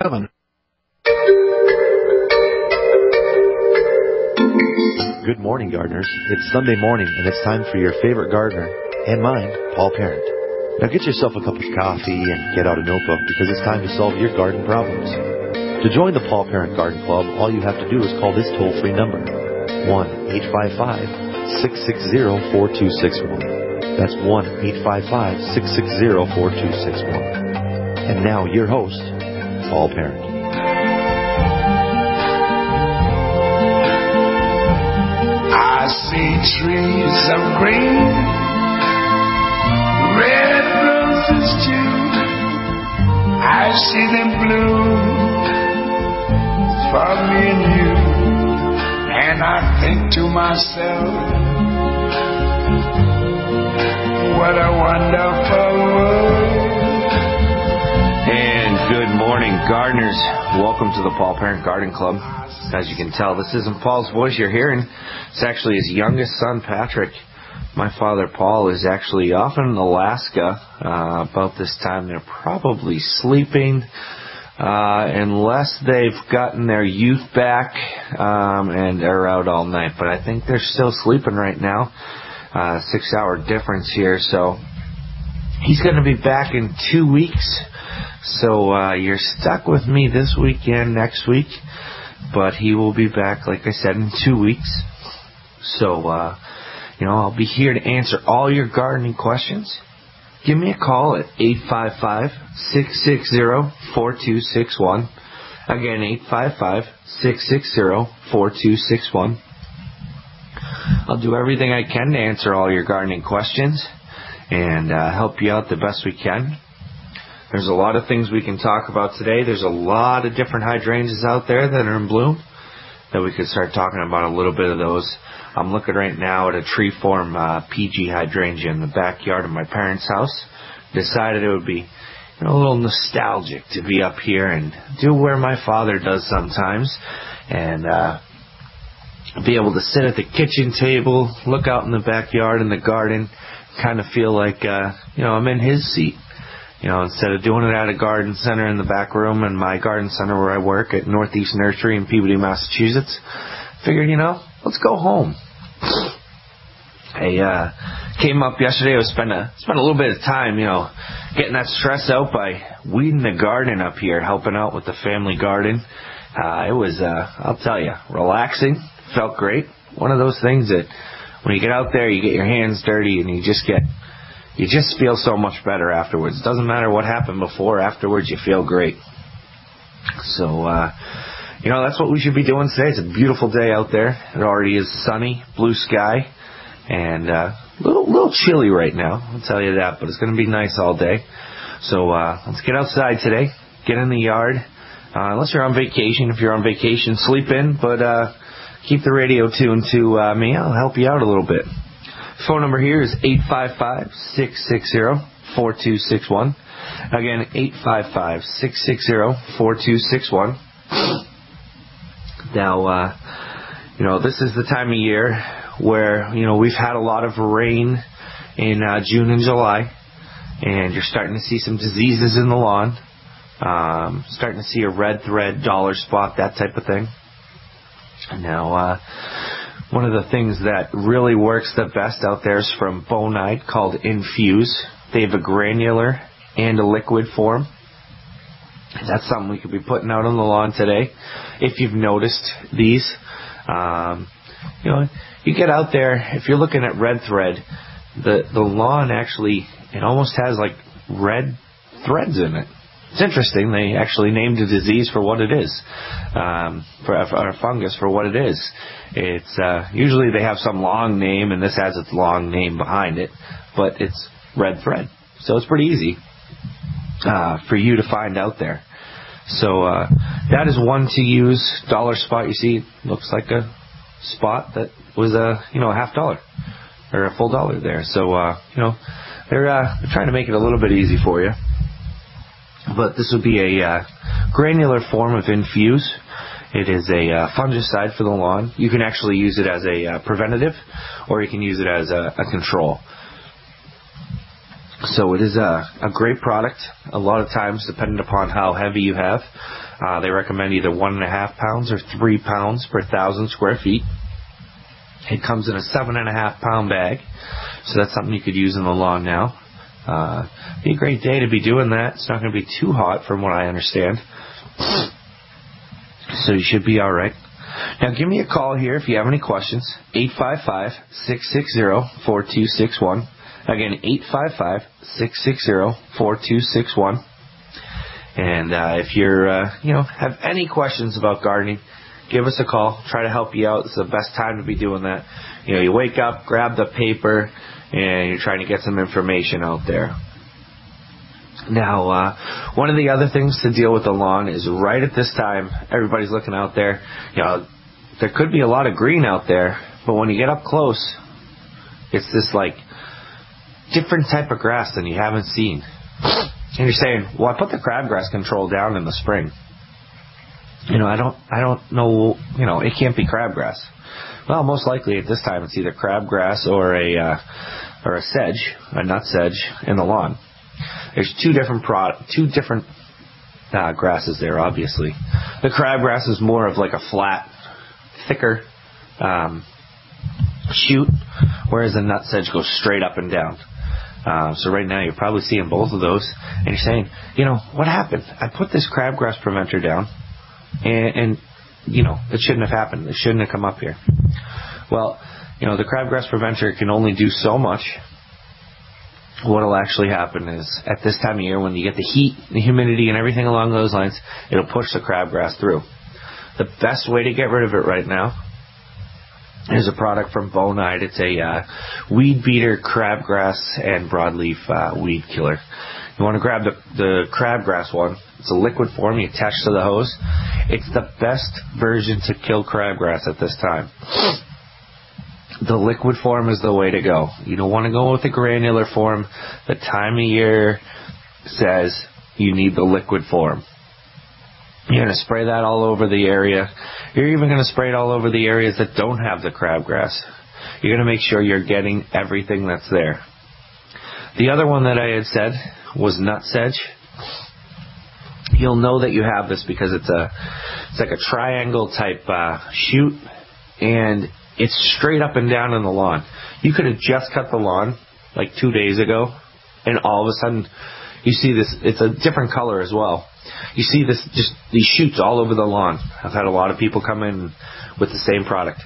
7. Good morning, gardeners. It's Sunday morning, and it's time for your favorite gardener, and mine, Paul Parent. Now get yourself a cup of coffee and get out a notebook, because it's time to solve your garden problems. To join the Paul Parent Garden Club, all you have to do is call this toll-free number, 1-855-660-4261. That's 1-855-660-4261. And now, your host, Paul Parent. I see trees of green, red roses too. I see them bloom for me and you. And I think to myself, what a wonderful world. And good morning, gardeners. Welcome to the Paul Parent Garden Club. As you can tell, this isn't Paul's voice you're hearing. It's actually his youngest son, Patrick. My father, Paul, is actually off in Alaska. About this time, they're probably sleeping, unless they've gotten their youth back and are out all night. But I think they're still sleeping right now. 6-hour difference here. So he's going to be back in 2 weeks. So you're stuck with me this weekend, next week. But he will be back, like I said, in 2 weeks. So, I'll be here to answer all your gardening questions. Give me a call at 855-660-4261. Again, 855-660-4261. I'll do everything I can to answer all your gardening questions and help you out the best we can. There's a lot of things we can talk about today. There's a lot of different hydrangeas out there that are in bloom that we could start talking about a little bit of those. I'm looking right now at a tree-form PG hydrangea in the backyard of my parents' house. Decided it would be a little nostalgic to be up here and do where my father does sometimes and be able to sit at the kitchen table, look out in the backyard in the garden, kind of feel like I'm in his seat. Instead of doing it at a garden center in the back room in my garden center where I work at Northeast Nursery in Peabody, Massachusetts, figured, let's go home. I came up yesterday. I was spent a little bit of time, getting that stress out by weeding the garden up here, helping out with the family garden. It was, I'll tell you, relaxing. Felt great. One of those things that when you get out there, you get your hands dirty and you just feel so much better afterwards. It doesn't matter what happened before. Afterwards, you feel great. So, that's what we should be doing today. It's a beautiful day out there. It already is sunny, blue sky, and a little chilly right now. I'll tell you that, but it's going to be nice all day. So, let's get outside today. Get in the yard. Unless you're on vacation. If you're on vacation, sleep in, but keep the radio tuned to me. I'll help you out a little bit. Phone number here is 855-660-4261. Again, 855-660-4261. Now, this is the time of year where, we've had a lot of rain in June and July, and you're starting to see some diseases in the lawn, starting to see a red thread, dollar spot, that type of thing. Now, one of the things that really works the best out there is from Bonide called Infuse. They have a granular and a liquid form. That's something we could be putting out on the lawn today. If you've noticed these, you get out there, if you're looking at red thread, the lawn actually, it almost has like red threads in it. It's interesting. They actually named a disease for what it is, for a fungus for what it is. It's usually they have some long name, and this has its long name behind it, but it's red thread. So it's pretty easy for you to find out there. So that is one to use. Dollar spot, you see, looks like a spot that was a $50 or a full $1 there. So they're trying to make it a little bit easy for you. But this would be a granular form of Infuse. It is a fungicide for the lawn. You can actually use it as a preventative, or you can use it as a control. So it is a great product. A lot of times, depending upon how heavy you have, They recommend either 1.5 pounds or 3 pounds per 1,000 square feet. It comes in a 7.5 pound bag, so that's something you could use in the lawn now. Be a great day to be doing that. It's not going to be too hot from what I understand, so you should be all right. Now give me a call here if you have any questions. 855-660-4261. Again, 855-660-4261. And if you're have any questions about gardening, give us a call. Try to help you out. It's the best time to be doing that. You wake up, grab the paper, and you're trying to get some information out there. Now, one of the other things to deal with the lawn is right at this time, everybody's looking out there. There could be a lot of green out there, but when you get up close, it's this different type of grass than you haven't seen. And you're saying, well, I put the crabgrass control down in the spring. I don't know, it can't be crabgrass. Well, most likely at this time it's either crabgrass or a sedge, a nut sedge in the lawn. There's two different grasses there, obviously. The crabgrass is more of like a flat, thicker shoot, whereas the nut sedge goes straight up and down. So right now you're probably seeing both of those, and you're saying, what happened? I put this crabgrass preventer down, and it shouldn't have happened. It shouldn't have come up here. Well, the crabgrass preventer can only do so much. What will actually happen is, at this time of year, when you get the heat, the humidity, and everything along those lines, it'll push the crabgrass through. The best way to get rid of it right now is a product from Bonide. It's a weed beater, crabgrass, and broadleaf weed killer. You want to grab the crabgrass one. It's a liquid form you attach to the hose. It's the best version to kill crabgrass at this time. The liquid form is the way to go. You don't want to go with the granular form. The time of year says you need the liquid form. You're going to spray that all over the area. You're even going to spray it all over the areas that don't have the crabgrass. You're going to make sure you're getting everything that's there. The other one that I had said was nut sedge. You'll know that you have this because it's like a triangle type shoot, and it's straight up and down in the lawn. You could have just cut the lawn like 2 days ago, and all of a sudden you see this. It's a different color as well. You see these shoots all over the lawn. I've had a lot of people come in with the same product,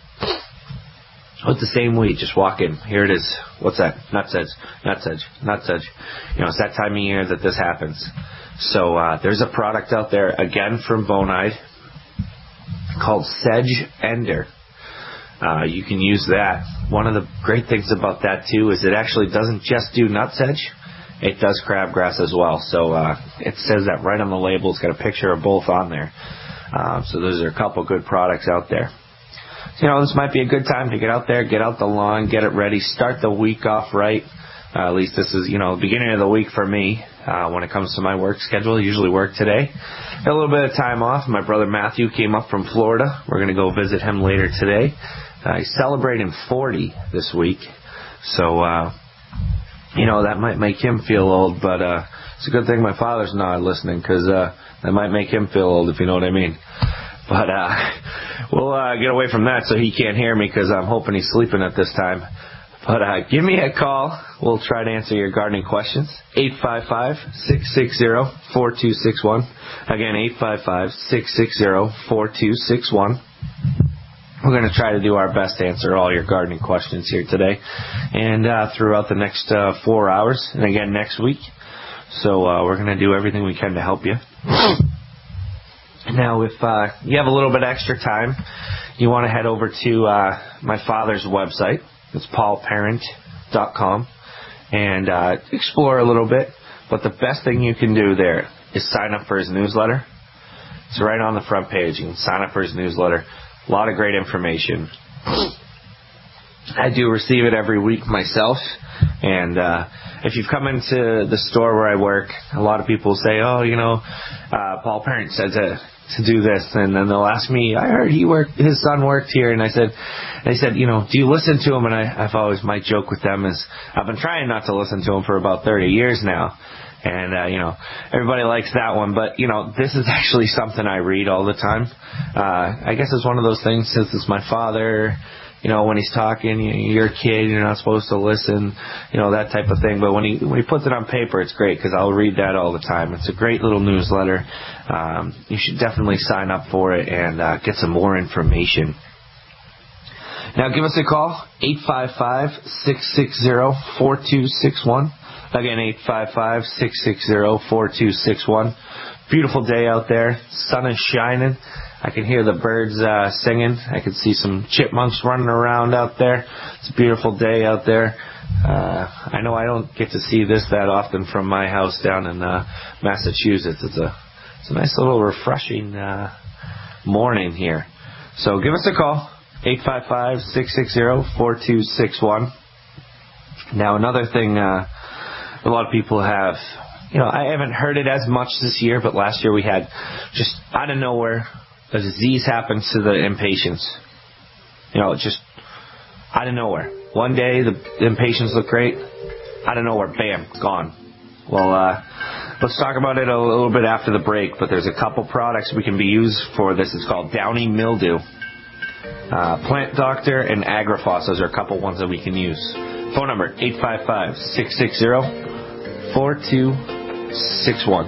with the same weed. Just walk in. Here it is. What's that? Nut sedge, nut sedge, nut sedge. It's that time of year that this happens. So there's a product out there, again from Bonide, called Sedge Ender. You can use that. One of the great things about that, too, is it actually doesn't just do nut sedge. It does crabgrass as well. So it says that right on the label. It's got a picture of both on there. So those are a couple good products out there. So, this might be a good time to get out there, get out the lawn, get it ready, start the week off right. At least this is, the beginning of the week for me when it comes to my work schedule. I usually work today. Got a little bit of time off. My brother Matthew came up from Florida. We're going to go visit him later today. He's celebrating 40 this week. So, that might make him feel old, but it's a good thing my father's not listening, because that might make him feel old, if you know what I mean. But we'll get away from that so he can't hear me, because I'm hoping he's sleeping at this time. But give me a call. We'll try to answer your gardening questions. 855-660-4261. Again, 855-660-4261. We're going to try to do our best to answer all your gardening questions here today and throughout the next 4 hours, and again next week. So we're going to do everything we can to help you. Now, if you have a little bit extra time, you want to head over to my father's website. It's paulparent.com, and explore a little bit. But the best thing you can do there is sign up for his newsletter. It's right on the front page. You can sign up for his newsletter. A lot of great information. I do receive it every week myself. And if you've come into the store where I work, a lot of people say, Paul Parent said to do this. And then they'll ask me, I heard his son worked here. And they said, do you listen to him? And I've always, my joke with them is, I've been trying not to listen to him for about 30 years now. And, everybody likes that one. But, this is actually something I read all the time. I guess it's one of those things, since it's my father, when he's talking, you're a kid, you're not supposed to listen, that type of thing. But when he puts it on paper, it's great, because I'll read that all the time. It's a great little newsletter. You should definitely sign up for it and get some more information. Now give us a call, 855-660-4261. Again, 855-660-4261. Beautiful day out there. Sun is shining. I can hear the birds singing. I can see some chipmunks running around out there. It's a beautiful day out there. I know I don't get to see this that often from my house down in Massachusetts. It's a nice little refreshing morning here. So give us a call, 855-660-4261. Now, another thing a lot of people have, I haven't heard it as much this year, but last year we had just out of nowhere a disease happens to the impatiens. Just out of nowhere. One day the impatiens look great. Out of nowhere, bam, gone. Well, let's talk about it a little bit after the break, but there's a couple products we can be used for this. It's called Downy Mildew. Plant Doctor and Agrifos, those are a couple ones that we can use. Phone number, 855-660-4261.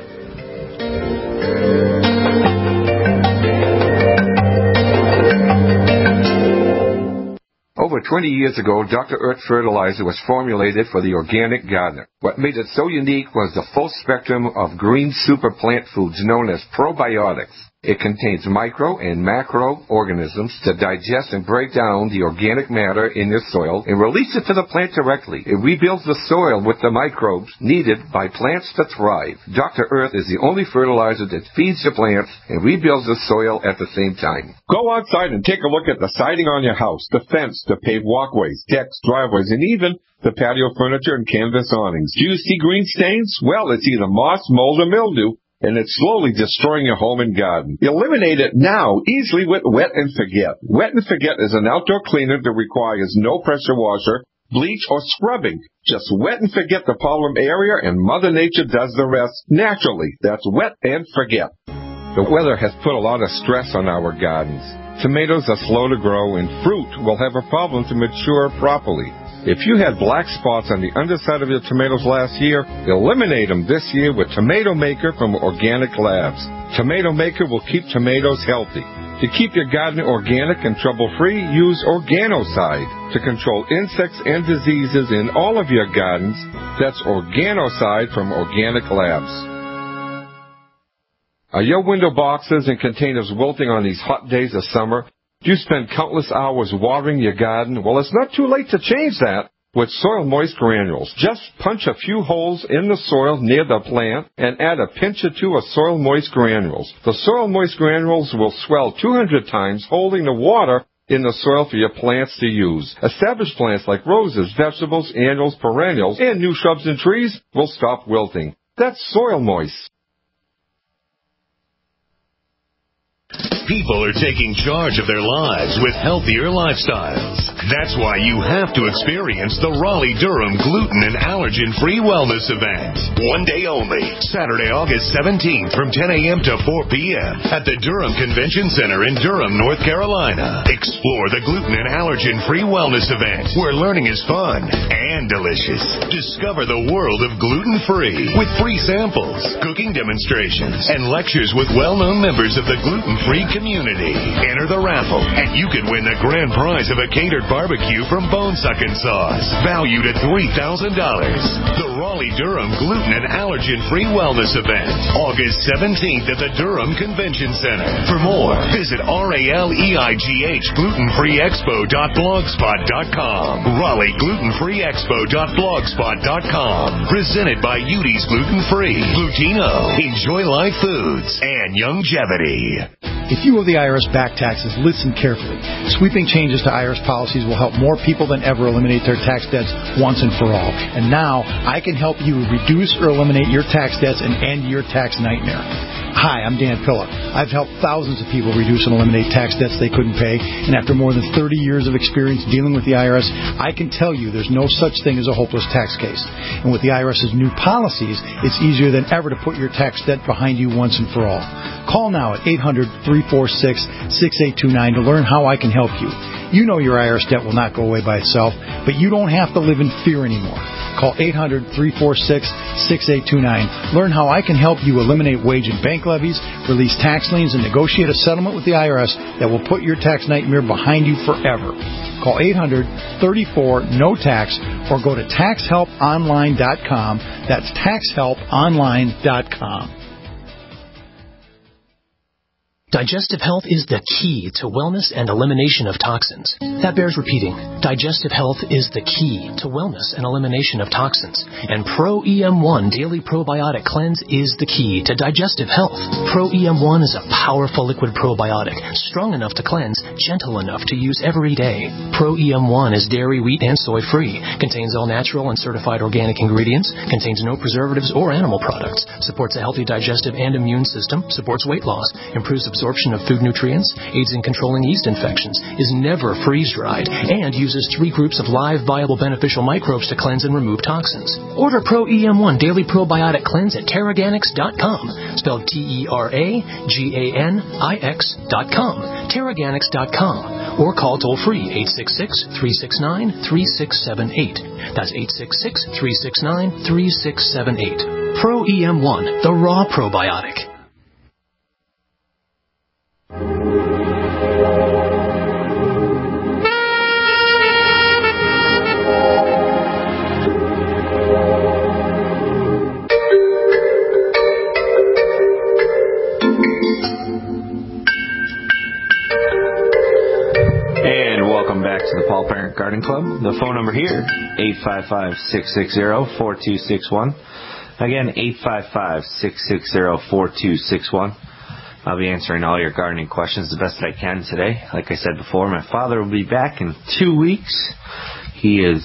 Over 20 years ago, Dr. Earth fertilizer was formulated for the organic gardener. What made it so unique was the full spectrum of green super plant foods known as probiotics. It contains micro and macroorganisms to digest and break down the organic matter in your soil and release it to the plant directly. It rebuilds the soil with the microbes needed by plants to thrive. Dr. Earth is the only fertilizer that feeds the plants and rebuilds the soil at the same time. Go outside and take a look at the siding on your house, the fence, the paved walkways, decks, driveways, and even the patio furniture and canvas awnings. Do you see green stains? Well, it's either moss, mold, or mildew, and it's slowly destroying your home and garden. Eliminate it now, easily with Wet and Forget. Wet and Forget is an outdoor cleaner that requires no pressure washer, bleach, or scrubbing. Just wet and forget the problem area, and Mother Nature does the rest naturally. That's Wet and Forget. The weather has put a lot of stress on our gardens. Tomatoes are slow to grow, and fruit will have a problem to mature properly. If you had black spots on the underside of your tomatoes last year, eliminate them this year with Tomato Maker from Organic Labs. Tomato Maker will keep tomatoes healthy. To keep your garden organic and trouble-free, use Organocide to control insects and diseases in all of your gardens. That's Organocide from Organic Labs. Are your window boxes and containers wilting on these hot days of summer? Do you spend countless hours watering your garden? Well, it's not too late to change that with Soil Moist Granules. Just punch a few holes in the soil near the plant and add a pinch or two of Soil Moist Granules. The Soil Moist Granules will swell 200 times, holding the water in the soil for your plants to use. Established plants like roses, vegetables, annuals, perennials, and new shrubs and trees will stop wilting. That's Soil Moist. People are taking charge of their lives with healthier lifestyles. That's why you have to experience the Raleigh-Durham Gluten and Allergen-Free Wellness Event. One day only, Saturday, August 17th from 10 a.m. to 4 p.m. at the Durham Convention Center in Durham, North Carolina. Explore the Gluten and Allergen-Free Wellness Event, where learning is fun and delicious. Discover the world of gluten-free with free samples, cooking demonstrations, and lectures with well-known members of the gluten-free community. Enter the raffle, and you could win the grand prize of a catered barbecue from Bone Suckin' Sauce, valued at $3,000. The Raleigh-Durham Gluten and Allergen-Free Wellness Event, August 17th at the Durham Convention Center. For more, visit RALEIGHGlutenfreeexpo.blogspot.com. Raleigh Glutenfreeexpo.blogspot.com. Presented by Udi's Gluten Free, Glutino, Enjoy Life Foods, and Youngevity. If you owe the IRS back taxes, listen carefully. Sweeping changes to IRS policies will help more people than ever eliminate their tax debts once and for all. And now, I can help you reduce or eliminate your tax debts and end your tax nightmare. Hi, I'm Dan Pilla. I've helped thousands of people reduce and eliminate tax debts they couldn't pay, and after more than 30 years of experience dealing with the IRS, I can tell you there's no such thing as a hopeless tax case. And with the IRS's new policies, it's easier than ever to put your tax debt behind you once and for all. Call now at 800-346-6829 to learn how I can help you. You know your IRS debt will not go away by itself, but you don't have to live in fear anymore. Call 800-346-6829. Learn how I can help you eliminate wage and bank levies, release tax liens, and negotiate a settlement with the IRS that will put your tax nightmare behind you forever. Call 800-34-NO-TAX or go to taxhelponline.com. That's taxhelponline.com. Digestive health is the key to wellness and elimination of toxins. That bears repeating. Digestive health is the key to wellness and elimination of toxins. And Pro EM1 Daily Probiotic Cleanse is the key to digestive health. Pro EM1 is a powerful liquid probiotic, strong enough to cleanse, gentle enough to use every day. Pro EM1 is dairy, wheat, and soy free, contains all natural and certified organic ingredients, contains no preservatives or animal products, supports a healthy digestive and immune system, supports weight loss, improves absorption of food nutrients, aids in controlling yeast infections, is never freeze-dried, and uses 3 groups of live, viable, beneficial microbes to cleanse and remove toxins. Order Pro EM1 Daily Probiotic Cleanse at Teraganix.com, spelled Teraganix.com, Teraganix.com, or call toll-free 866-369-3678. That's 866-369-3678. Pro EM1, the raw probiotic. The Paul Parent Garden Club. The phone number here, 855-660-4261. Again, 855-660-4261. I'll be answering all your gardening questions the best I can today. Like I said before, my father will be back in 2 weeks. He is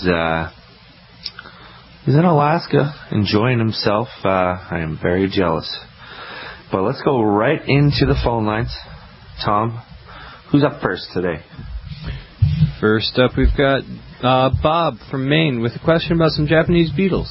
he's in Alaska enjoying himself. I am very jealous. But let's go right into the phone lines. Tom, who's up first today? First up, we've got Bob from Maine with a question about some Japanese beetles.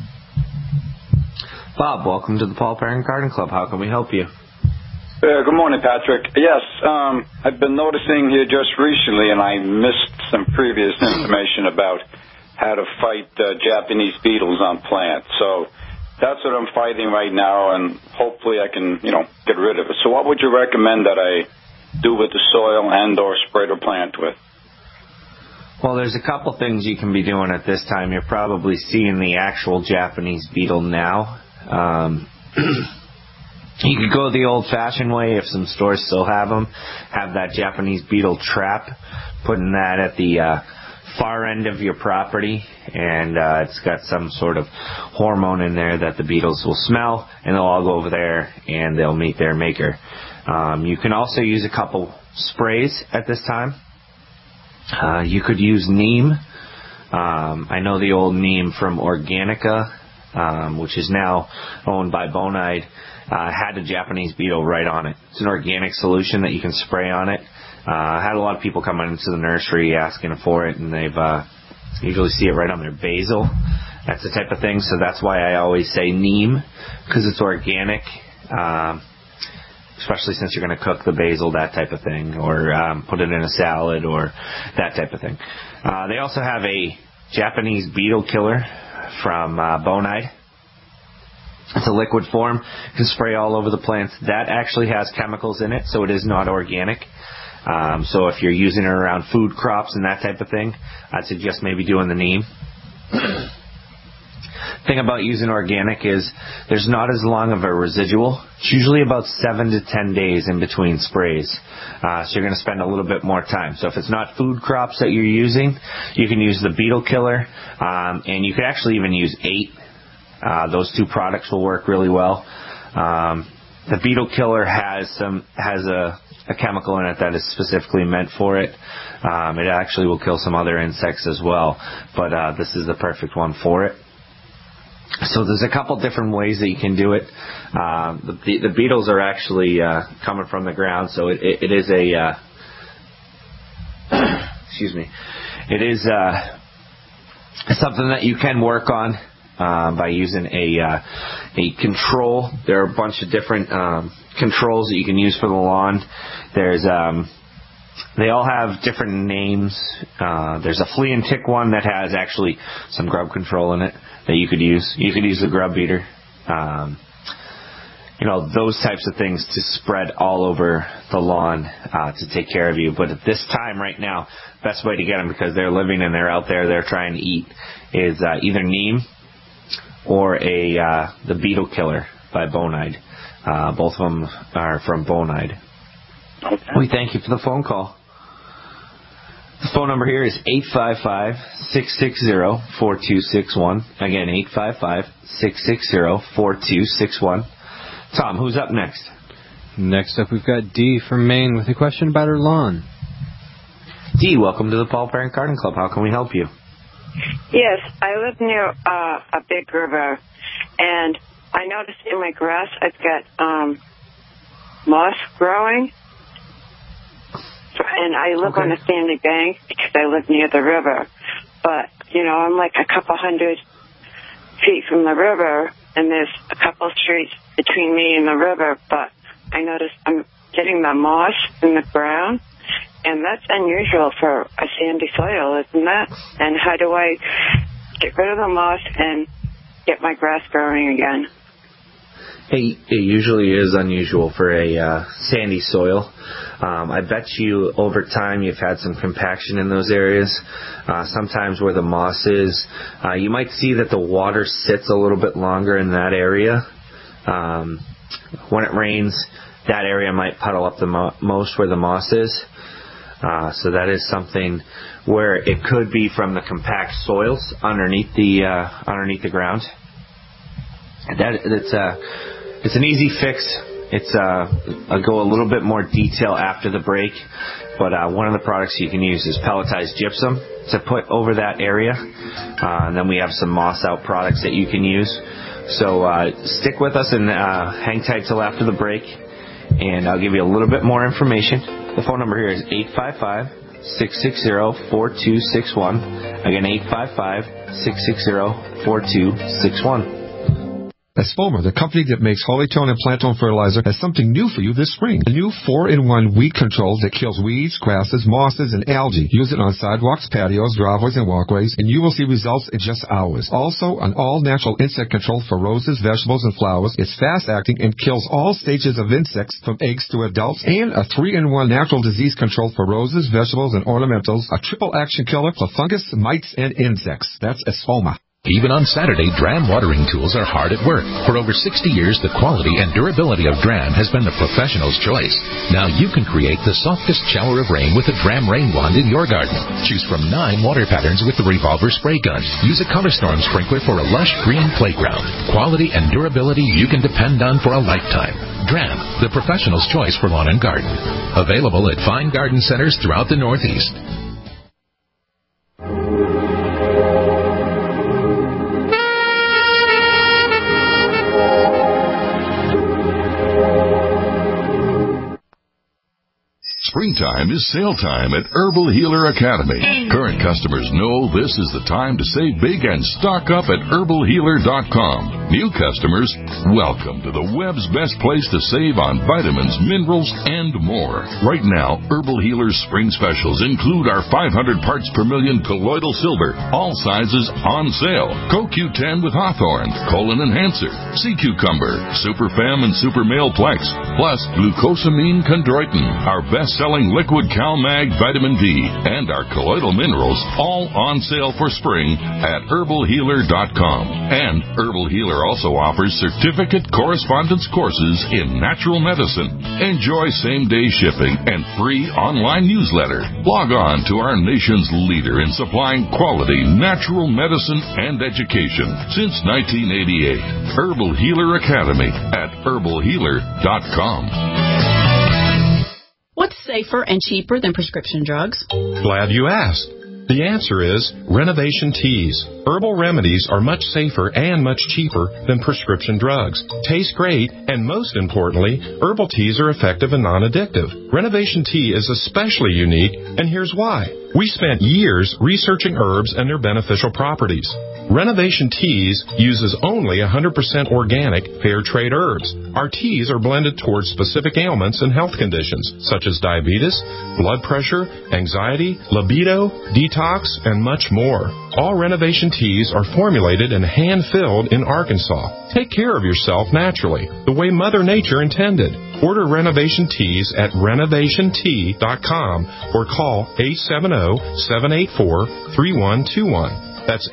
Bob, welcome to the Paul Parent Garden Club. How can we help you? Good morning, Patrick. Yes, I've been noticing here just recently, and I missed some previous information about how to fight Japanese beetles on plants. So that's what I'm fighting right now, and hopefully I can, get rid of it. So what would you recommend that I do with the soil and or spray the plant with? Well, there's a couple things you can be doing at this time. You're probably seeing the actual Japanese beetle now. You could go the old-fashioned way if some stores still have them. Have that Japanese beetle trap, putting that at the far end of your property, and it's got some sort of hormone in there that the beetles will smell, and they'll all go over there and they'll meet their maker. You can also use a couple sprays at this time. You could use neem. I know the old neem from Organica, which is now owned by Bonide, had a Japanese beetle right on it. It's an organic solution that you can spray on it. I had a lot of people coming into the nursery asking for it, and they've usually see it right on their basil. That's the type of thing. So that's why I always say neem, because it's organic. Especially since you're going to cook the basil, that type of thing, or put it in a salad, or that type of thing. They also have a Japanese beetle killer from Bonide. It's a liquid form. You can spray all over the plants. That actually has chemicals in it, so it is not organic. So if you're using it around food crops and that type of thing, I'd suggest maybe doing the neem. Thing about using organic is there's not as long of a residual. It's usually about 7 to 10 days in between sprays. So you're going to spend a little bit more time. So if it's not food crops that you're using, you can use the beetle killer, and you could actually even use 8. Those 2 products will work really well. The beetle killer has a chemical in it that is specifically meant for it. It actually will kill some other insects as well, but this is the perfect one for it. So there's a couple different ways that you can do it. The beetles are actually coming from the ground, so it is a excuse me. It is something that you can work on by using a control. There are a bunch of different controls that you can use for the lawn. There's they all have different names. There's a flea and tick one that has actually some grub control in it that you could use. You could use the grub beater. Those types of things to spread all over the lawn to take care of you. But at this time right now, best way to get them, because they're living and they're out there, they're trying to eat, is either neem or the beetle killer by Bonide. Both of them are from Bonide. Okay. We thank you for the phone call. The phone number here is 855-660-4261. Again, 855-660-4261. Tom, who's up next? Next up, we've got Dee from Maine with a question about her lawn. Dee, welcome to the Paul Parent Garden Club. How can we help you? Yes, I live near a big river, and I noticed in my grass I've got moss growing, and I live on a sandy bank because I live near the river. But, I'm like a couple hundred feet from the river, and there's a couple streets between me and the river, but I noticed I'm getting the moss in the ground, and that's unusual for a sandy soil, isn't that? And how do I get rid of the moss and get my grass growing again? It usually is unusual for a sandy soil. I bet you over time you've had some compaction in those areas. Sometimes where the moss is, you might see that the water sits a little bit longer in that area. When it rains, that area might puddle up the most where the moss is. So that is something where it could be from the compact soils underneath the ground. It's an easy fix. I'll go a little bit more detail after the break, but one of the products you can use is pelletized gypsum to put over that area, and then we have some moss out products that you can use. So stick with us and hang tight till after the break, and I'll give you a little bit more information. The phone number here is 855-660-4261. Again, 855-660-4261. Esfoma, the company that makes Holytone and Plantone fertilizer, has something new for you this spring. A new 4-in-1 weed control that kills weeds, grasses, mosses, and algae. Use it on sidewalks, patios, driveways, and walkways, and you will see results in just hours. Also, an all-natural insect control for roses, vegetables, and flowers. It's fast-acting and kills all stages of insects from eggs to adults. And a 3-in-1 natural disease control for roses, vegetables, and ornamentals. A triple action killer for fungus, mites, and insects. That's Esfoma. Even on Saturday, Dram watering tools are hard at work. For over 60 years, the quality and durability of Dram has been the professional's choice. Now you can create the softest shower of rain with a Dram rain wand in your garden. Choose from 9 water patterns with the revolver spray gun. Use a ColorStorm sprinkler for a lush green playground. Quality and durability you can depend on for a lifetime. Dram, the professional's choice for lawn and garden. Available at fine garden centers throughout the Northeast. Springtime is sale time at Herbal Healer Academy. Current customers know this is the time to save big and stock up at herbalhealer.com. New customers, welcome to the web's best place to save on vitamins, minerals, and more. Right now, Herbal Healer's spring specials include our 500 parts per million colloidal silver, all sizes on sale, CoQ10 with Hawthorne, Colon Enhancer, Sea Cucumber, Super Fem and Super Male Plex, plus glucosamine chondroitin, our best-selling liquid CalMag vitamin D, and our colloidal minerals, all on sale for spring at herbalhealer.com. And Herbal Healer also offers certificate correspondence courses in natural medicine. Enjoy same-day shipping and free online newsletter. Log on to our nation's leader in supplying quality natural medicine and education since 1988. Herbal Healer Academy at herbalhealer.com. What's safer and cheaper than prescription drugs? Glad you asked. The answer is Renovation Teas. Herbal remedies are much safer and much cheaper than prescription drugs, taste great, and most importantly, herbal teas are effective and non-addictive. Renovation Tea is especially unique, and here's why. We spent years researching herbs and their beneficial properties. Renovation Teas uses only 100% organic, fair trade herbs. Our teas are blended towards specific ailments and health conditions, such as diabetes, blood pressure, anxiety, libido, detox, and much more. All Renovation Teas are formulated and hand-filled in Arkansas. Take care of yourself naturally, the way Mother Nature intended. Order Renovation Teas at renovationtea.com or call 870-784-3121. That's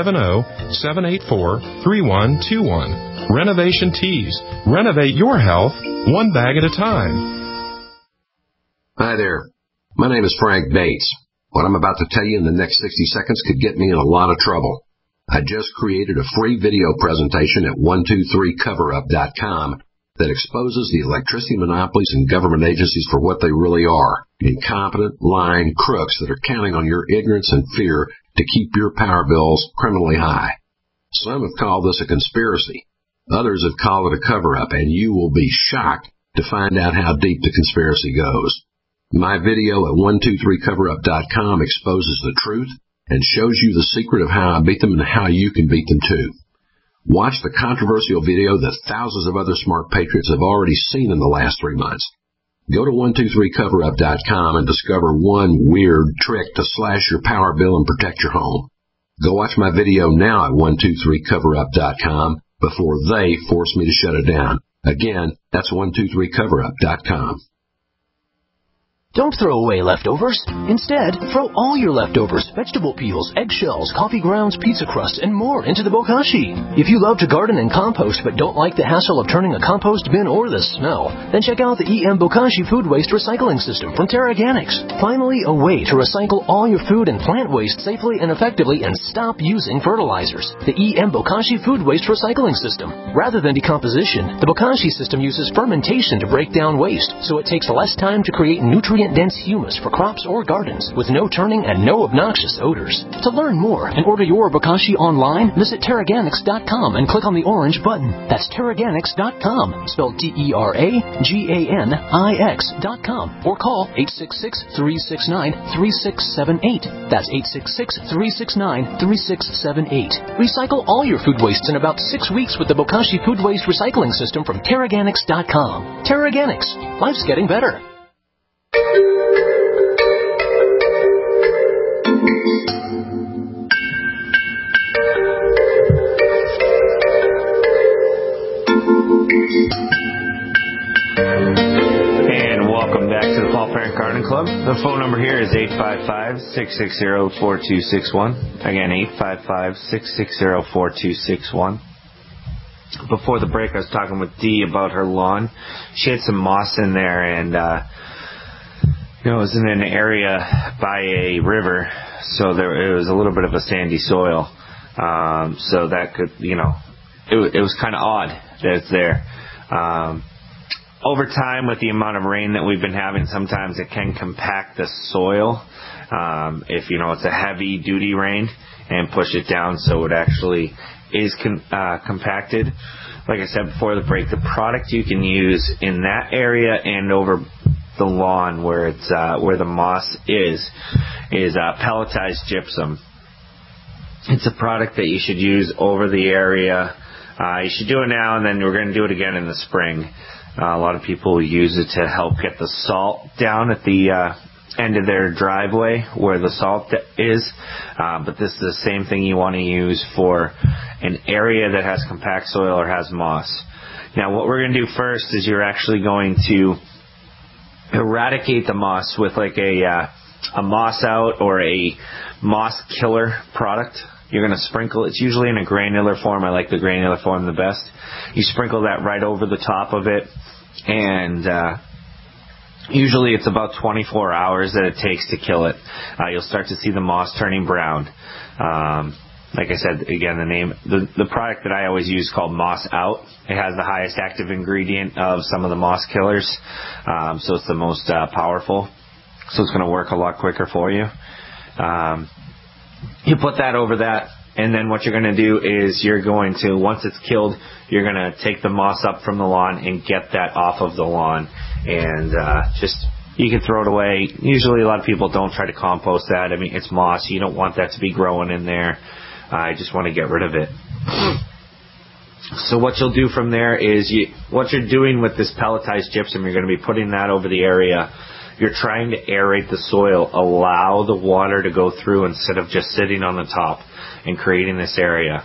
870-784-3121. Renovation Teas. Renovate your health one bag at a time. Hi there. My name is Frank Bates. What I'm about to tell you in the next 60 seconds could get me in a lot of trouble. I just created a free video presentation at 123coverup.com that exposes the electricity monopolies and government agencies for what they really are. Incompetent, lying crooks that are counting on your ignorance and fear to keep your power bills criminally high. Some have called this a conspiracy. Others have called it a cover-up, and you will be shocked to find out how deep the conspiracy goes. My video at 123coverup.com exposes the truth and shows you the secret of how I beat them and how you can beat them too. Watch the controversial video that thousands of other smart patriots have already seen in the last 3 months. Go to 123coverup.com and discover one weird trick to slash your power bill and protect your home. Go watch my video now at 123coverup.com before they force me to shut it down. Again, that's 123coverup.com. Don't throw away leftovers. Instead, throw all your leftovers, vegetable peels, eggshells, coffee grounds, pizza crust, and more into the bokashi. If you love to garden and compost but don't like the hassle of turning a compost bin or the smell, then check out the EM Bokashi Food Waste Recycling System from TerraGanix. Finally, a way to recycle all your food and plant waste safely and effectively and stop using fertilizers. The EM Bokashi Food Waste Recycling System. Rather than decomposition, the Bokashi system uses fermentation to break down waste, so it takes less time to create nutrient-dense humus for crops or gardens with no turning and no obnoxious odors. To learn more and order your Bokashi online, visit TerraGanix.com and click on the orange button. That's TerraGanix.com, spelled TerraGanix.com, or call 866-369-3678. That's 866-369-3678. Recycle all your food waste in about 6 weeks with the Bokashi Food Waste Recycling System from TerraGanix.com. TerraGanix. Life's getting better. And welcome back to the Paul Parent Garden Club. The phone number here is 855-660-4261. Again, 855-660-4261. Before the break, I was talking with Dee about her lawn. She had some moss in there, and it was in an area by a river, so it was a little bit of a sandy soil. So that could, it was kind of odd that it's there. Over time, with the amount of rain that we've been having, sometimes it can compact the soil. If it's a heavy-duty rain, and push it down so it actually is compacted. Like I said before the break, the product you can use in that area and over the lawn where it's where the moss is pelletized gypsum. It's a product that you should use over the area. You should do it now, and then we're going to do it again in the spring. A lot of people use it to help get the salt down at the end of their driveway where the salt is. But this is the same thing you want to use for an area that has compact soil or has moss. Now, what we're going to do first is you're actually going to eradicate the moss with like a moss out or a moss killer product. You're going to sprinkle. It's usually in a granular form. I like the granular form the best. You sprinkle that right over the top of it, and usually it's about 24 hours that it takes to kill it. You'll start to see the moss turning brown. Like I said, again, the product that I always use is called Moss Out. It has the highest active ingredient of some of the moss killers, so it's the most powerful. So it's going to work a lot quicker for you. You put that over that, and then what you're going to do is you're going to, once it's killed, you're going to take the moss up from the lawn and get that off of the lawn. And you can throw it away. Usually a lot of people don't try to compost that. I mean, it's moss. You don't want that to be growing in there. I just want to get rid of it. So what you'll do from there is, what you're doing with this pelletized gypsum, you're going to be putting that over the area. You're trying to aerate the soil, allow the water to go through instead of just sitting on the top and creating this area.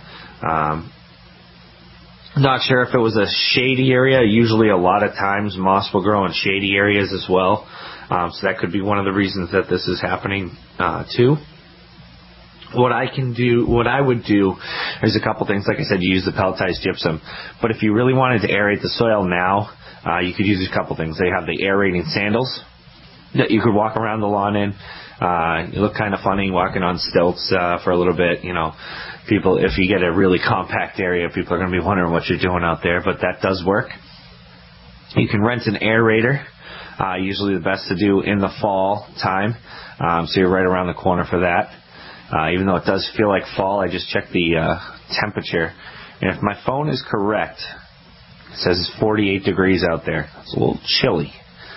Not sure if it was a shady area. Usually a lot of times moss will grow in shady areas as well. So that could be one of the reasons that this is happening too. What I would do, there's a couple things. Like I said, you use the pelletized gypsum. But if you really wanted to aerate the soil now, you could use a couple things. They have the aerating sandals that you could walk around the lawn in. You look kind of funny walking on stilts for a little bit. You know, people, if you get a really compact area, people are going to be wondering what you're doing out there. But that does work. You can rent an aerator. Usually the best to do in the fall time. So you're right around the corner for that. Even though it does feel like fall, I just checked the temperature. And if my phone is correct, it says it's 48 degrees out there. It's a little chilly.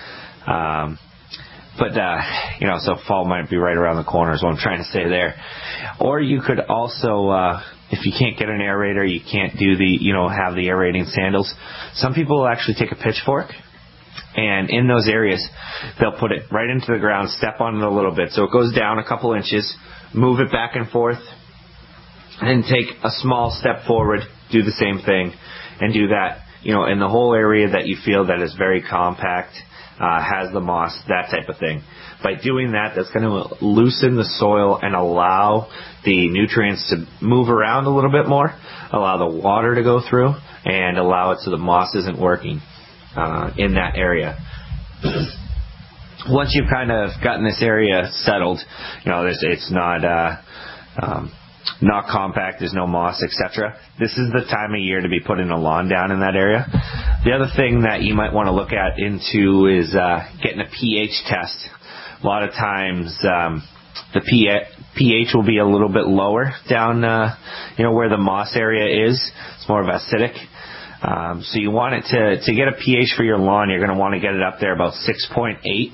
So fall might be right around the corner is what I'm trying to say there. Or you could also, if you can't get an aerator, you can't do have the aerating sandals. Some people will actually take a pitchfork, and in those areas, they'll put it right into the ground, step on it a little bit. So it goes down a couple inches, move it back and forth, and take a small step forward, do the same thing, and do that, in the whole area that you feel that is very compact, has the moss, that type of thing. By doing that, that's going to loosen the soil and allow the nutrients to move around a little bit more, allow the water to go through, and allow it so the moss isn't working in that area. Once you've kind of gotten this area settled, it's not compact, there's no moss, etc. This is the time of year to be putting a lawn down in that area. The other thing that you might want to look at into is getting a pH test. A lot of times the pH will be a little bit lower down where the moss area is. It's more of acidic. So you want it to get a pH for your lawn, you're going to want to get it up there about 6.8.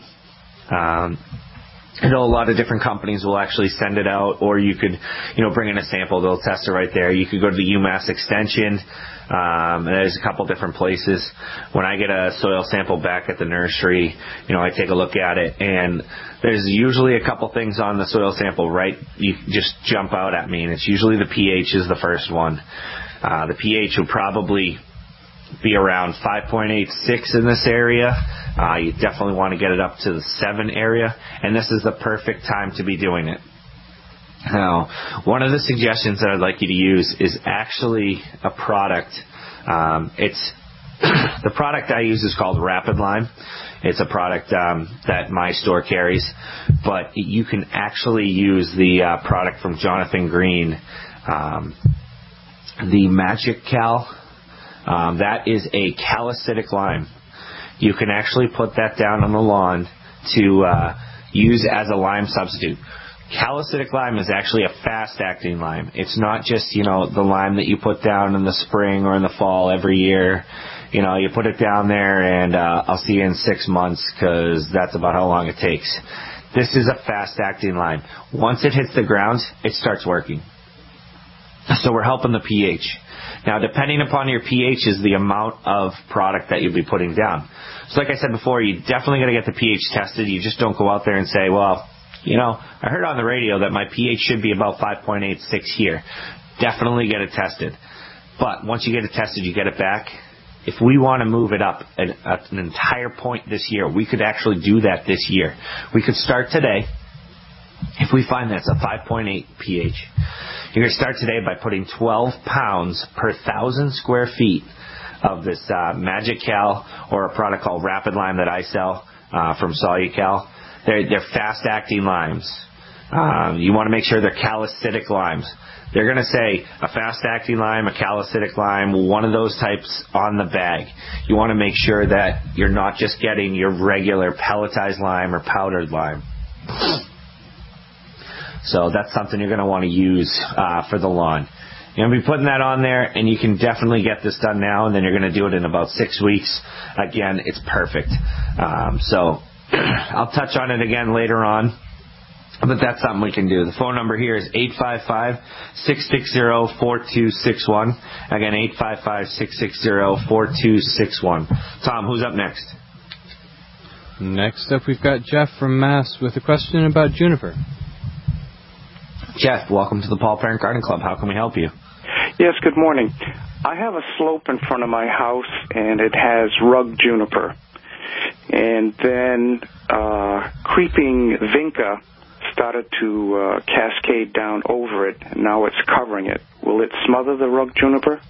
I know a lot of different companies will actually send it out, or you could, bring in a sample. They'll test it right there. You could go to the UMass Extension. There's a couple different places. When I get a soil sample back at the nursery, I take a look at it, and there's usually a couple things on the soil sample, right? You just jump out at me, and it's usually the pH is the first one. The pH will probably be around 5.86 in this area. You definitely want to get it up to the 7 area, and this is the perfect time to be doing it. Now, one of the suggestions that I'd like you to use is actually a product. The product I use is called Rapid Lime. It's a product that my store carries, but you can actually use the product from Jonathan Green, the Magic Cal. That is a calicitic lime. You can actually put that down on the lawn to use as a lime substitute. Calicitic lime is actually a fast-acting lime. It's not just, the lime that you put down in the spring or in the fall every year. You put it down there and I'll see you in 6 months, because that's about how long it takes. This is a fast-acting lime. Once it hits the ground, it starts working. So we're helping the pH. Now, depending upon your pH is the amount of product that you'll be putting down. So like I said before, you definitely got to get the pH tested. You just don't go out there and say, well, I heard on the radio that my pH should be about 5.86 here. Definitely get it tested. But once you get it tested, you get it back. If we want to move it up an entire point this year, we could actually do that this year. We could start today. If we find that's a 5.8 pH, you're going to start today by putting 12 pounds per 1,000 square feet of this Magic Cal, or a product called Rapid Lime that I sell from Solucal. They're fast-acting limes. You want to make sure they're calicitic limes. They're going to say a fast-acting lime, a calicitic lime, one of those types on the bag. You want to make sure that you're not just getting your regular pelletized lime or powdered lime. So that's something you're going to want to use for the lawn. You're going to be putting that on there, and you can definitely get this done now, and then you're going to do it in about 6 weeks. Again, it's perfect. So I'll touch on it again later on, but that's something we can do. The phone number here is 855-660-4261. Again, 855-660-4261. Tom, who's up next? Next up, we've got Jeff from Mass with a question about juniper. Jeff, welcome to the Paul Parent Garden Club. How can we help you? Yes, good morning. I have a slope in front of my house, and it has rug juniper. And then creeping vinca started to cascade down over it, and now it's covering it. Will it smother the rug juniper?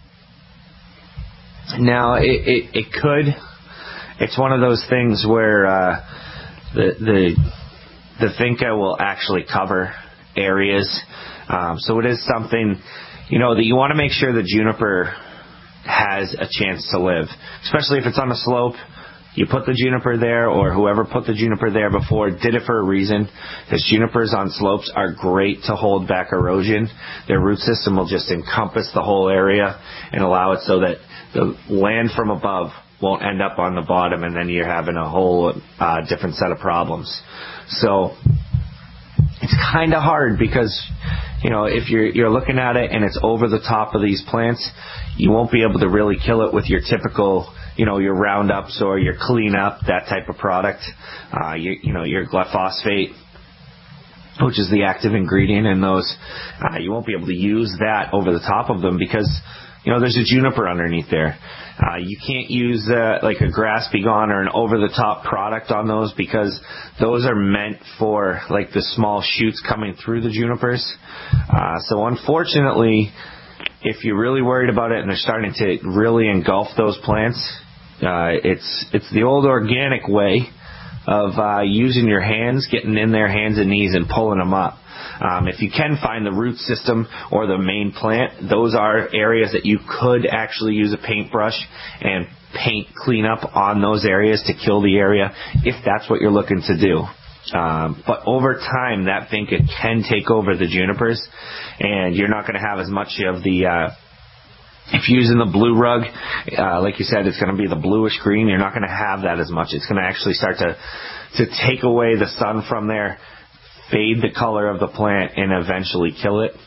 Now, it could. It's one of those things where the vinca will actually cover areas. So it is something, that you want to make sure the juniper has a chance to live, especially if it's on a slope. You put the juniper there, or whoever put the juniper there before did it for a reason, because junipers on slopes are great to hold back erosion. Their root system will just encompass the whole area and allow it so that the land from above won't end up on the bottom, and then you're having a whole different set of problems. So it's kind of hard because, if you're looking at it and it's over the top of these plants, you won't be able to really kill it with your typical, your Roundups or your Cleanup, that type of product. Your glyphosate, which is the active ingredient in those, you won't be able to use that over the top of them because, there's a juniper underneath there. You can't use like a Grass Be Gone or an over-the-top product on those because those are meant for like the small shoots coming through the junipers. So unfortunately, if you're really worried about it and they're starting to really engulf those plants, it's the old organic way of using your hands, getting in their hands and knees and pulling them up. If you can find the root system or the main plant, those are areas that you could actually use a paintbrush and clean up on those areas to kill the area if that's what you're looking to do. But over time, that vinca can take over the junipers, and you're not going to have as much of the... if you're using the blue rug, like you said, it's going to be the bluish green. You're not going to have that as much. It's going to actually start to take away the sun from there, fade the color of the plant, and eventually kill it.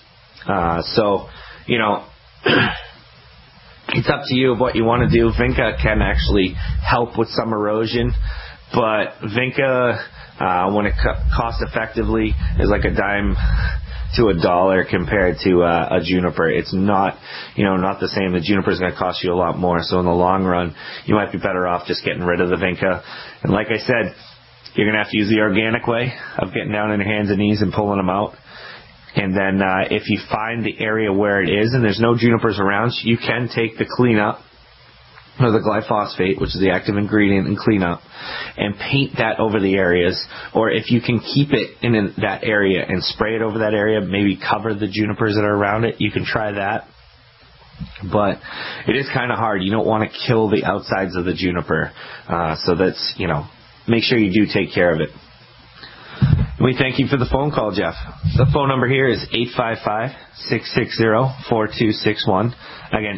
It's up to you of what you want to do. Vinca can actually help with some erosion, but vinca, when it cost effectively, is like a dime to $1 compared to a juniper. It's not, not the same. The juniper is going to cost you a lot more. So in the long run, you might be better off just getting rid of the vinca. And like I said, you're going to have to use the organic way of getting down on your hands and knees and pulling them out. And then if you find the area where it is and there's no junipers around, you can take the Cleanup or the glyphosate, which is the active ingredient in Cleanup, and paint that over the areas. Or if you can keep it in that area and spray it over that area, maybe cover the junipers that are around it, you can try that. But it is kind of hard. You don't want to kill the outsides of the juniper. So that's, make sure you do take care of it. We thank you for the phone call, Jeff. The phone number here is 855-660-4261. Again,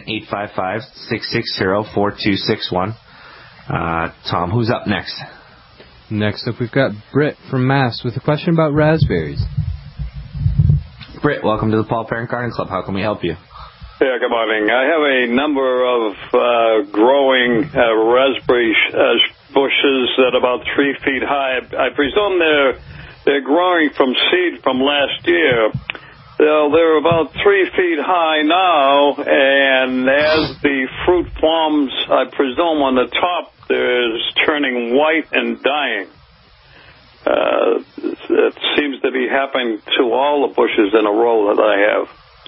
855-660-4261. Tom, who's up next? Next up, we've got Britt from Mass with a question about raspberries. Britt, welcome to the Paul Parent Garden Club. How can we help you? Yeah, good morning. I have a number of growing raspberry bushes that are about 3 feet high. I presume they're growing from seed from last year. They're about 3 feet high now, and as the fruit forms, I presume on the top, there's turning white and dying. It seems to be happening to all the bushes in a row that I have.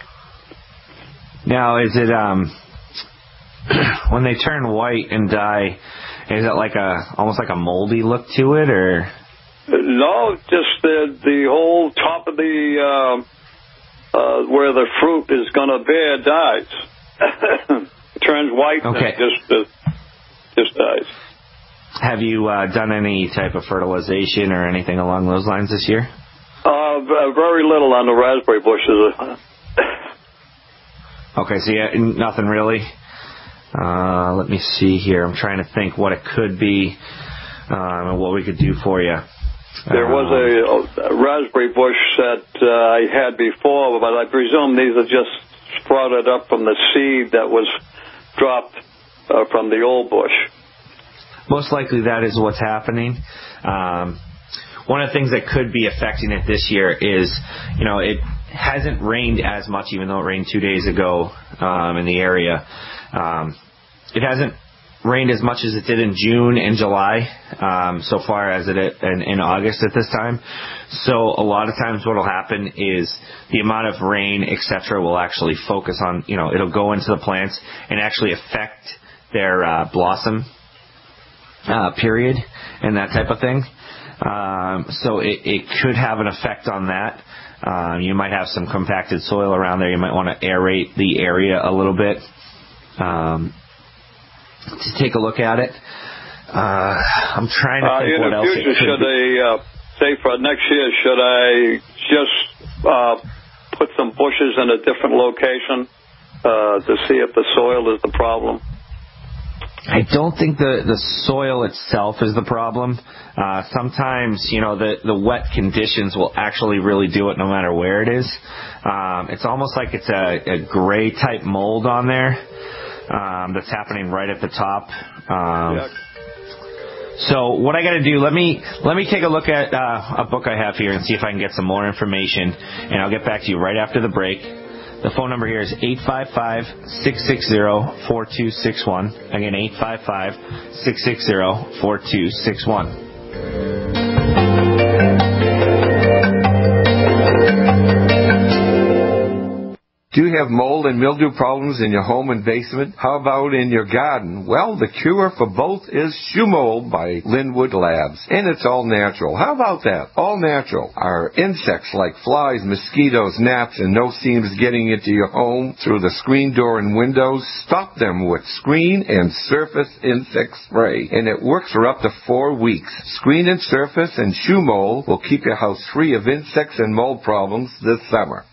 Now, is it when they turn white and die? Is it like almost like a moldy look to it, or? No, just the whole top of the where the fruit is going to bear dies. It turns white and it just dies. Have you done any type of fertilization or anything along those lines this year? Very little on the raspberry bushes. Okay, so yeah, nothing really. Let me see here. I'm trying to think what it could be and what we could do for you. There was a raspberry bush that I had before, but I presume these are just sprouted up from the seed that was dropped from the old bush. Most likely that is what's happening. One of the things that could be affecting it this year is, it hasn't rained as much, even though it rained 2 days ago in the area. It hasn't rained as much as it did in June and July, so far as it in August at this time. So a lot of times what will happen is the amount of rain, etc., will actually focus on, it'll go into the plants and actually affect their blossom period and that type of thing. So it could have an effect on that. You might have some compacted soil around there. You might want to aerate the area a little bit to take a look at it. I'm trying to think what else it could be. Should I, say for next year, should I just put some bushes in a different location to see if the soil is the problem? I don't think the soil itself is the problem. Sometimes, the wet conditions will actually really do it no matter where it is. It's almost like it's a gray type mold on there that's happening right at the top. So what I got to do, let me take a look at a book I have here and see if I can get some more information, and I'll get back to you right after the break. The phone number here is 855-660-4261. Again, 855-660-4261. Do you have mold and mildew problems in your home and basement? How about in your garden? Well, the cure for both is Shumold by Linwood Labs, and it's all natural. How about that? All natural. Our insects like flies, mosquitoes, gnats, and no seams getting into your home through the screen door and windows. Stop them with Screen and Surface Insect Spray, and it works for up to 4 weeks. Screen and Surface and Shumold will keep your house free of insects and mold problems this summer.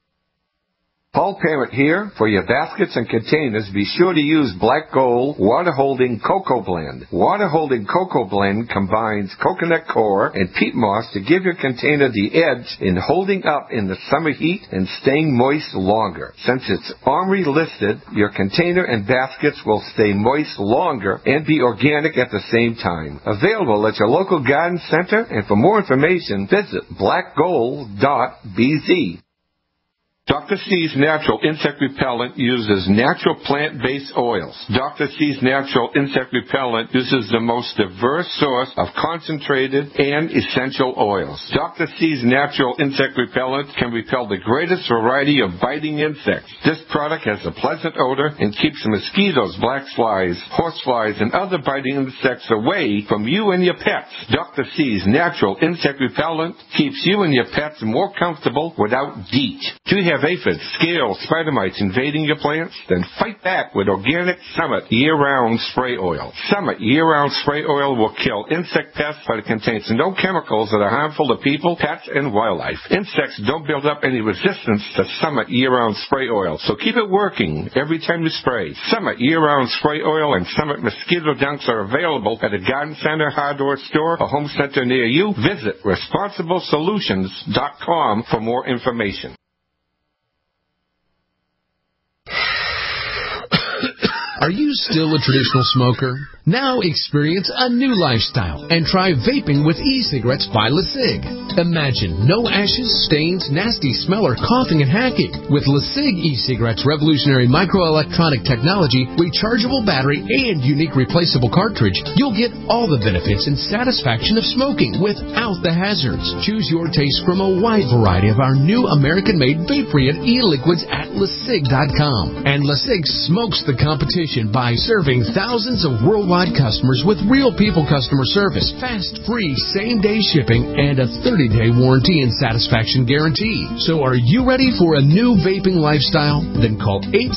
Paul Parent here. For your baskets and containers, be sure to use Black Gold Water-Holding Cocoa Blend. Water-Holding Cocoa Blend combines coconut coir and peat moss to give your container the edge in holding up in the summer heat and staying moist longer. Since it's OMRI listed, your container and baskets will stay moist longer and be organic at the same time. Available at your local garden center, and for more information, visit blackgold.bz. Dr. C's Natural Insect Repellent uses natural plant-based oils. Dr. C's Natural Insect Repellent uses the most diverse source of concentrated and essential oils. Dr. C's Natural Insect Repellent can repel the greatest variety of biting insects. This product has a pleasant odor and keeps mosquitoes, black flies, horseflies, and other biting insects away from you and your pets. Dr. C's Natural Insect Repellent keeps you and your pets more comfortable without DEET. Do you have aphids, scales, spider mites invading your plants? Then fight back with organic Summit year-round spray oil. Summit year-round spray oil will kill insect pests, but it contains no chemicals that are harmful to people, pets, and wildlife. Insects don't build up any resistance to Summit year-round spray oil, so keep it working every time you spray. Summit year-round spray oil and Summit mosquito dunks are available at a garden center, hardware store, or home center near you. Visit ResponsibleSolutions.com for more information. Are you still a traditional smoker? Now experience a new lifestyle and try vaping with e-cigarettes by LeSig. Imagine no ashes, stains, nasty smell, or coughing and hacking. With LeSig e-cigarettes' revolutionary microelectronic technology, rechargeable battery, and unique replaceable cartridge, you'll get all the benefits and satisfaction of smoking without the hazards. Choose your taste from a wide variety of our new American-made vape-free and e-liquids at LeSig.com. And LeSig smokes the competition reputation by serving thousands of worldwide customers with real people customer service, fast, free, same-day shipping, and a 30-day warranty and satisfaction guarantee. So are you ready for a new vaping lifestyle? Then call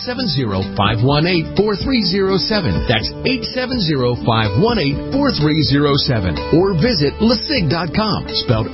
870-518-4307. That's 870-518-4307. Or visit LeSig.com, spelled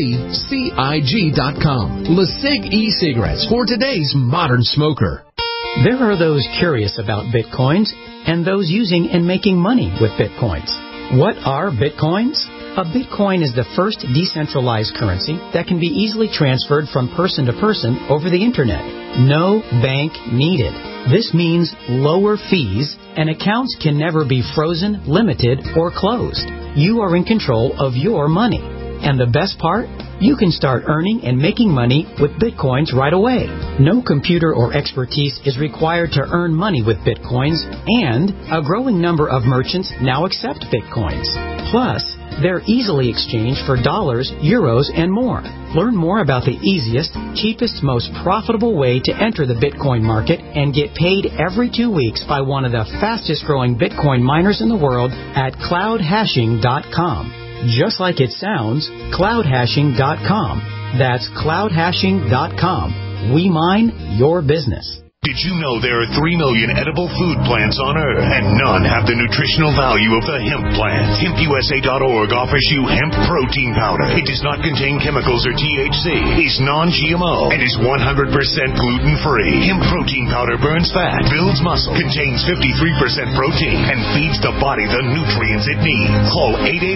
LECIG.com. LeSig e-cigarettes for today's modern smoker. There are those curious about Bitcoins and those using and making money with Bitcoins. What are Bitcoins? A Bitcoin is the first decentralized currency that can be easily transferred from person to person over the Internet. No bank needed. This means lower fees, and accounts can never be frozen, limited, or closed. You are in control of your money. And the best part? You can start earning and making money with Bitcoins right away. No computer or expertise is required to earn money with Bitcoins, and a growing number of merchants now accept Bitcoins. Plus, they're easily exchanged for dollars, euros, and more. Learn more about the easiest, cheapest, most profitable way to enter the Bitcoin market and get paid every 2 weeks by one of the fastest growing Bitcoin miners in the world at cloudhashing.com. Just like it sounds, cloudhashing.com. That's cloudhashing.com. We mine your business. Did you know there are 3 million edible food plants on Earth, and none have the nutritional value of the hemp plant? HempUSA.org offers you hemp protein powder. It does not contain chemicals or THC, is non-GMO, and is 100% gluten-free. Hemp protein powder burns fat, builds muscle, contains 53% protein, and feeds the body the nutrients it needs. Call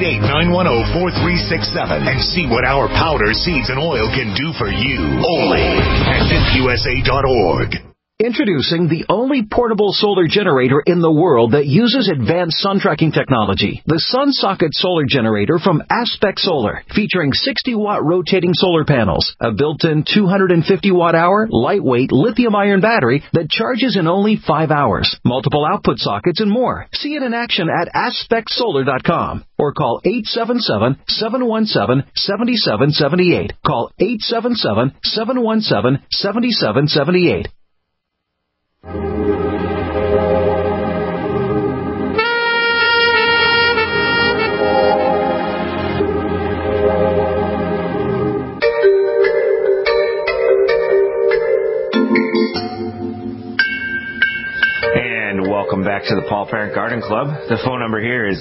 888-910-4367 and see what our powder, seeds, and oil can do for you. Only at HempUSA.org. Introducing the only portable solar generator in the world that uses advanced sun tracking technology. The SunSocket Solar Generator from Aspect Solar, featuring 60-watt rotating solar panels, a built-in 250-watt-hour lightweight lithium-ion battery that charges in only 5 hours, multiple output sockets, and more. See it in action at AspectSolar.com or call 877-717-7778. Call 877-717-7778. And welcome back to the Paul Parent Garden Club. The phone number here is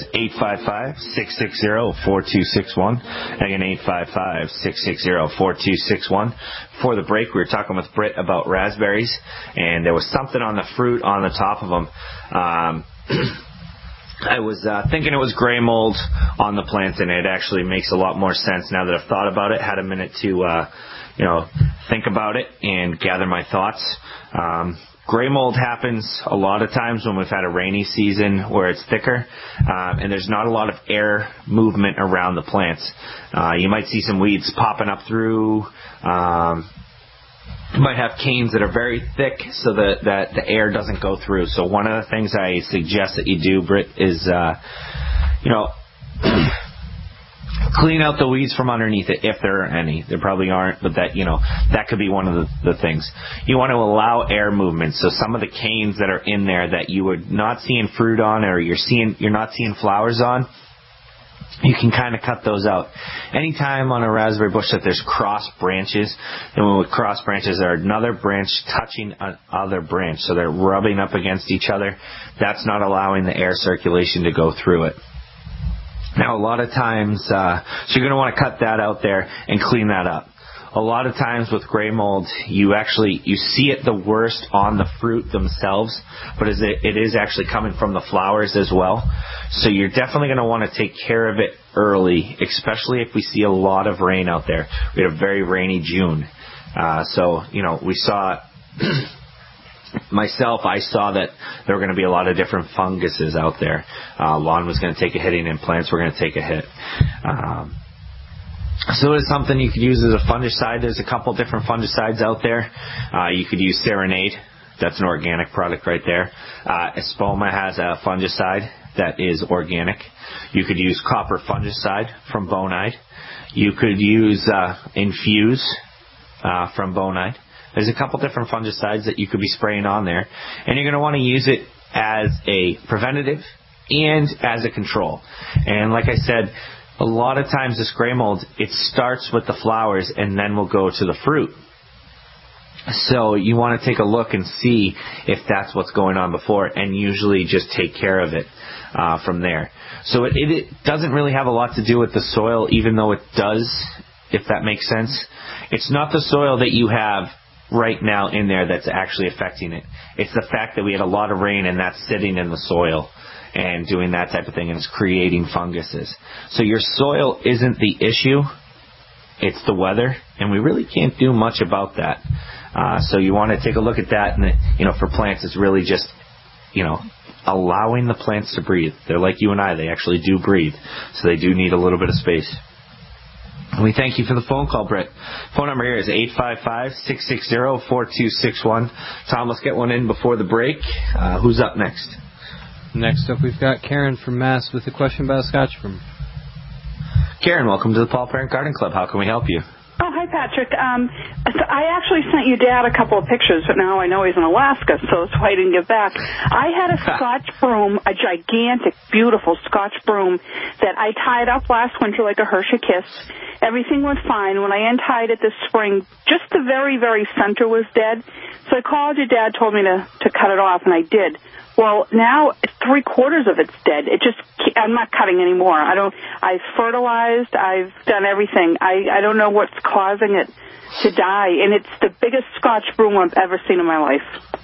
855-660-4261. Again, 855-660-4261. Before the break, we were talking with Britt about raspberries, and there was something on the fruit on the top of them. I was thinking it was gray mold on the plant, and it actually makes a lot more sense now that I've thought about it, had a minute to think about it and gather my thoughts. Gray mold happens a lot of times when we've had a rainy season where it's thicker, and there's not a lot of air movement around the plants. You might see some weeds popping up through. You might have canes that are very thick so that the air doesn't go through. So one of the things I suggest that you do, Britt, is, clean out the weeds from underneath it, if there are any. There probably aren't, but that could be one of the things. You want to allow air movement. So some of the canes that are in there that you would not seeing fruit on, or you're not seeing flowers on, you can kind of cut those out. Anytime on a raspberry bush that there's cross branches, and with cross branches, there are another branch touching another branch, so they're rubbing up against each other. That's not allowing the air circulation to go through it. Now, a lot of times, so you're going to want to cut that out there and clean that up. A lot of times with gray mold, you see it the worst on the fruit themselves, but it is actually coming from the flowers as well. So you're definitely going to want to take care of it early, especially if we see a lot of rain out there. We had a very rainy June. We saw myself, I saw that there were going to be a lot of different funguses out there. Lawn was going to take a hitting and plants were going to take a hit. So it's something you could use as a fungicide. There's a couple different fungicides out there. You could use Serenade. That's an organic product right there. Espoma has a fungicide that is organic. You could use copper fungicide from Bonide. You could use Infuse from Bonide. There's a couple different fungicides that you could be spraying on there. And you're going to want to use it as a preventative and as a control. And like I said, a lot of times this gray mold, it starts with the flowers and then will go to the fruit. So you want to take a look and see if that's what's going on before, and usually just take care of it from there. So it doesn't really have a lot to do with the soil, even though it does, if that makes sense. It's not the soil that you have right now in there that's actually affecting it. It's the fact that we had a lot of rain and that's sitting in the soil and doing that type of thing, and it's creating funguses. So your soil isn't the issue, it's the weather, and we really can't do much about that. So you want to take a look at that, and for plants, it's really just, allowing the plants to breathe. They're like you and I; they actually do breathe, so they do need a little bit of space. And we thank you for the phone call, Britt. Phone number here is 855-660-4261. Tom, let's get one in before the break. Who's up next? Next up, we've got Karen from Mass with a question about Scotch broom. Karen, welcome to the Paul Parent Garden Club. How can we help you? Oh, hi, Patrick. So I actually sent your dad a couple of pictures, but now I know he's in Alaska, so that's why I didn't get back. I had a Scotch broom, a gigantic, beautiful Scotch broom that I tied up last winter like a Hershey Kiss. Everything went fine. When I untied it this spring, just the very, very center was dead. So I called your dad, told me to cut it off, and I did. Well, now 3/4 of it's dead. I'm not cutting anymore. I've fertilized. I've done everything. I don't know what's causing it to die, and it's the biggest Scotch broom I've ever seen in my life.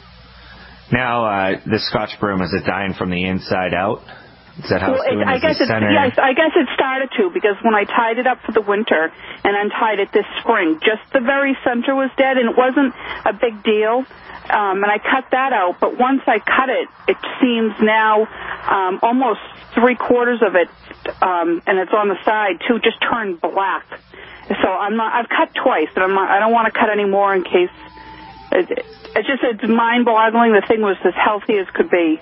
Now, the Scotch broom, is it dying from the inside out? Is that how it's doing? I guess it started to, because when I tied it up for the winter and untied it this spring, just the very center was dead, and it wasn't a big deal. And I cut that out, but once I cut it, it seems now almost 3/4 of it, and it's on the side too, just turned black. So I've cut twice, but I don't want to cut any more in case. It's mind-boggling. The thing was as healthy as could be.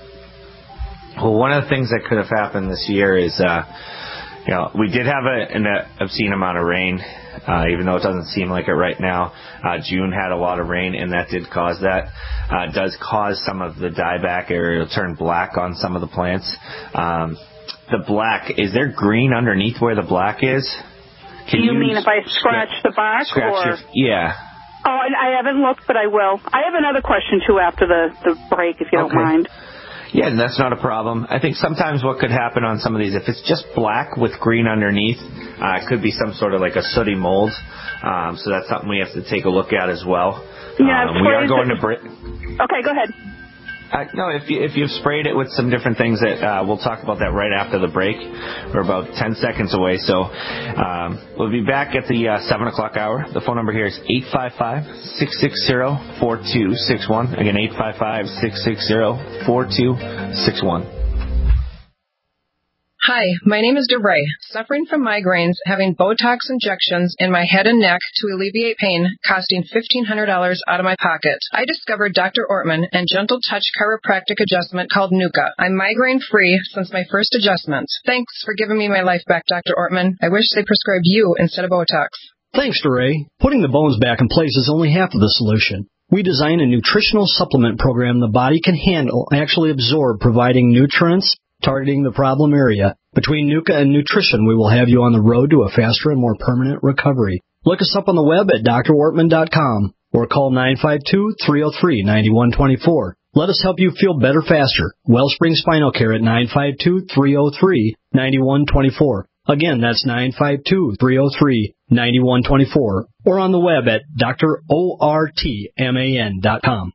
Well, one of the things that could have happened this year is, we did have an obscene amount of rain. Even though it doesn't seem like it right now. June had a lot of rain, and that did cause that. It does cause some of the dieback area to turn black on some of the plants. The black, is there green underneath where the black is? You mean if I scratch the bark? Yeah. Oh, and I haven't looked, but I will. I have another question, too, after the break, if you don't mind. Yeah, and that's not a problem. I think sometimes what could happen on some of these, if it's just black with green underneath, it could be some sort of like a sooty mold. So that's something we have to take a look at as well. Yeah, we are going to Okay, go ahead. No, if you've sprayed it with some different things, that we'll talk about that right after the break. We're about 10 seconds away, so we'll be back at the 7 o'clock hour. The phone number here is 855-660-4261. Again, 855-660-4261. Hi, my name is DeRay. Suffering from migraines, having Botox injections in my head and neck to alleviate pain, costing $1,500 out of my pocket. I discovered Dr. Ortman and Gentle Touch chiropractic adjustment called Nuka. I'm migraine-free since my first adjustment. Thanks for giving me my life back, Dr. Ortman. I wish they prescribed you instead of Botox. Thanks, DeRay. Putting the bones back in place is only half of the solution. We design a nutritional supplement program the body can handle and actually absorb, providing nutrients targeting the problem area. Between Nuka and nutrition, we will have you on the road to a faster and more permanent recovery. Look us up on the web at drortman.com or call 952-303-9124. Let us help you feel better faster. Wellspring Spinal Care at 952-303-9124. Again, that's 952-303-9124 or on the web at drortman.com.